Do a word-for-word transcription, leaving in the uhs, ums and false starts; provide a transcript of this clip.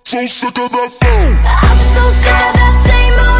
So sick of that phone. I'm so sick of that same old